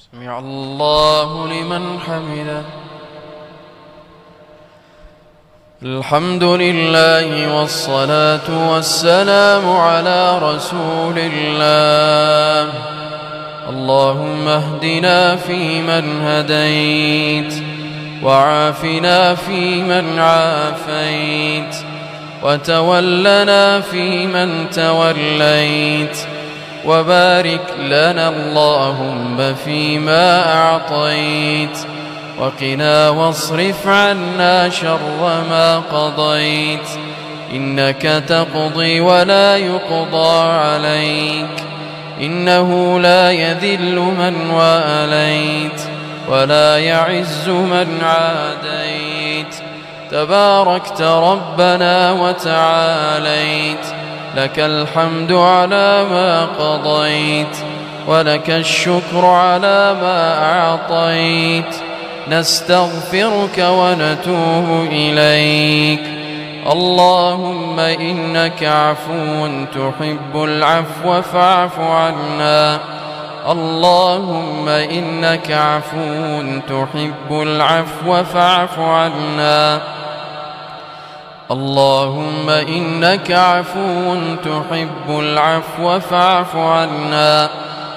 سمع الله لمن حمده. الحمد لله والصلاة والسلام على رسول الله. اللهم اهدنا فيمن هديت، وعافنا فيمن عافيت، وتولنا فيمن توليت، وبارك لنا اللهم فيما أعطيت، وقنا واصرف عنا شر ما قضيت، إنك تقضي ولا يقضى عليك، إنه لا يذل من واليت ولا يعز من عاديت، تباركت ربنا وتعاليت، لك الحمد على ما قضيت، ولك الشكر على ما أعطيت، نستغفرك ونتوب إليك. اللهم إنك عفو تحب العفو فاعف عنا. اللهم إنك عفو تحب العفو فاعف عنا. اللهم إنك عفو تحب العفو فاعف عنا.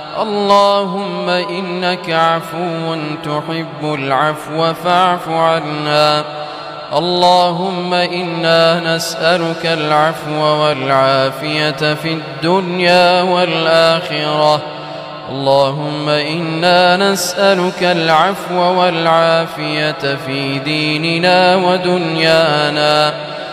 اللهم إنك عفو تحب العفو فاعف عنا. اللهم إنا نسألك العفو والعافية في الدنيا والآخرة. اللهم إنا نسألك العفو والعافية في ديننا ودنيانا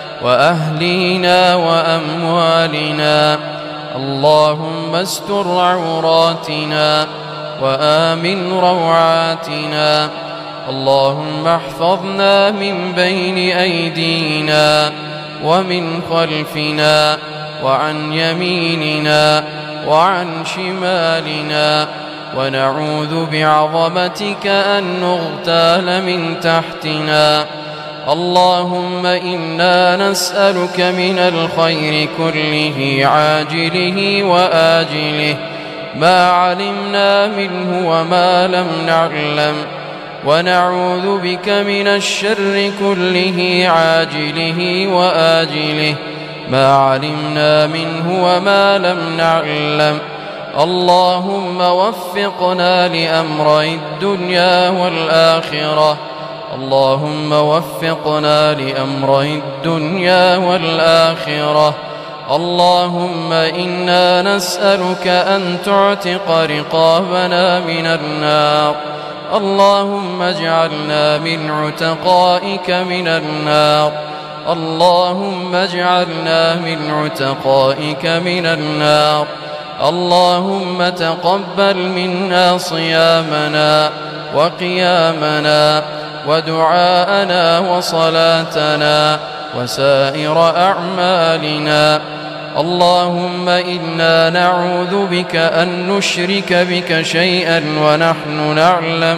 وأهلينا وأموالنا. اللهم استر عوراتنا وآمن روعاتنا. اللهم احفظنا من بين أيدينا ومن خلفنا وعن يميننا وعن شمالنا، ونعوذ بعظمتك أن نغتال من تحتنا. اللهم إنا نسألك من الخير كله عاجله وآجله، ما علمنا منه وما لم نعلم، ونعوذ بك من الشر كله عاجله وآجله، ما علمنا منه وما لم نعلم. اللهم وفقنا لأمري الدنيا والآخرة. اللهم وفقنا لأمري الدنيا والآخرة. اللهم إنا نسألك أن تعتق رقابنا من النار. اللهم اجعلنا من عتقائك من النار. اللهم اجعلنا من عتقائك من النار. اللهم تقبل منا صيامنا وقيامنا ودعاءنا وصلاتنا وسائر أعمالنا. اللهم إنا نعوذ بك أن نشرك بك شيئا ونحن نعلم،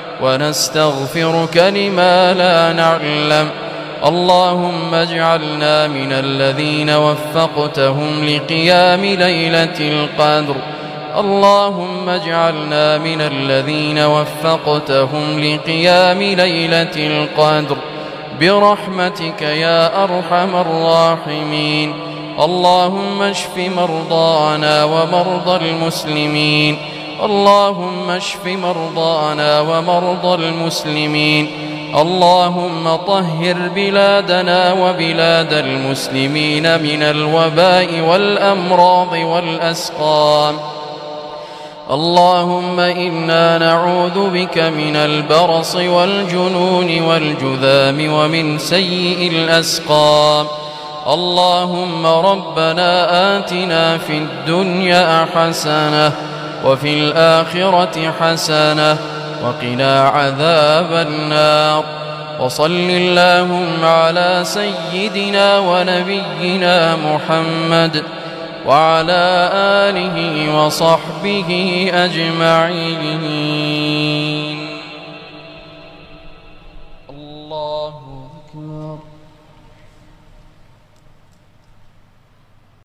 ونستغفرك لما لا نعلم. اللهم اجعلنا من الذين وفقتهم لقيام ليلة القدر. اللهم اجعلنا من الذين وفقتهم لقيام ليلة القدر برحمتك يا أرحم الراحمين. اللهم اشف مرضانا ومرضى المسلمين. اللهم اشف مرضانا ومرضى المسلمين. اللهم طهر بلادنا وبلاد المسلمين من الوباء والأمراض والأسقام. اللهم إنا نعوذ بك من البرص والجنون والجذام ومن سيء الأسقام. اللهم ربنا آتنا في الدنيا حسنة وفي الآخرة حسنة وقنا عذاب النار. وصل اللهم على سيدنا ونبينا محمد وعلى آله وصحبه أجمعين.